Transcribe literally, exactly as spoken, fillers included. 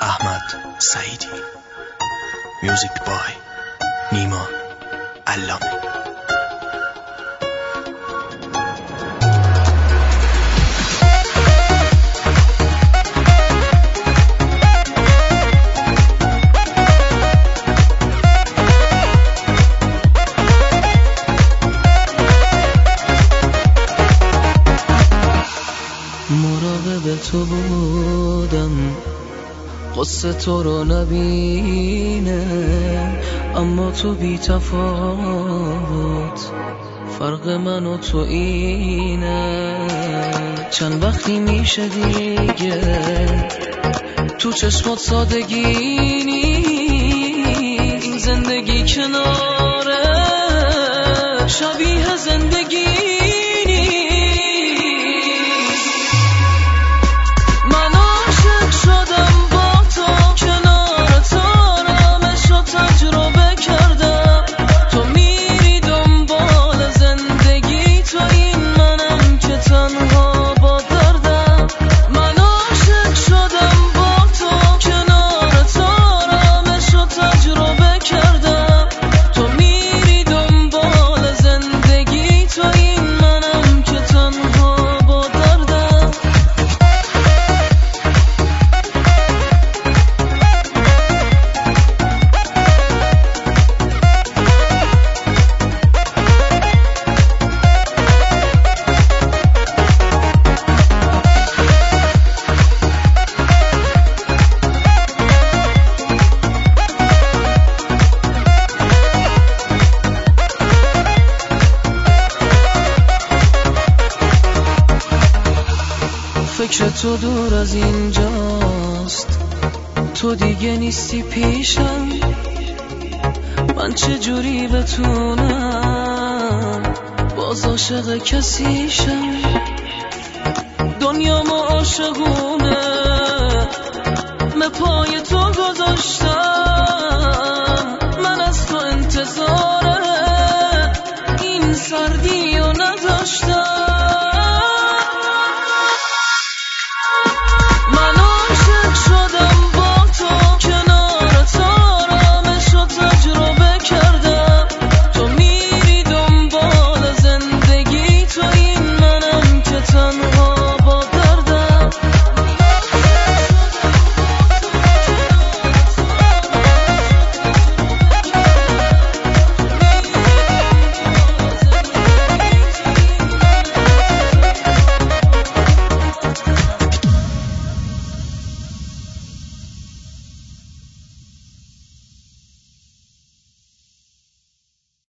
احمد سعیدی. میوزیک بای نیما علامه. مراقب تو بودم قصه تو رو نبینه، اما تو بی تفاوت فرق من و تو اینه. چند وقتی میشه دیگه تو چشمات سادگی نیست، زندگی کناره شبیه زندگی فکر تو دور از اینجاست، تو دیگه نیستی پیشم، من چجوری بتونم باز عاشق کسیشم؟ دنیا ما عاشقونه، به پای تو گذاشتم.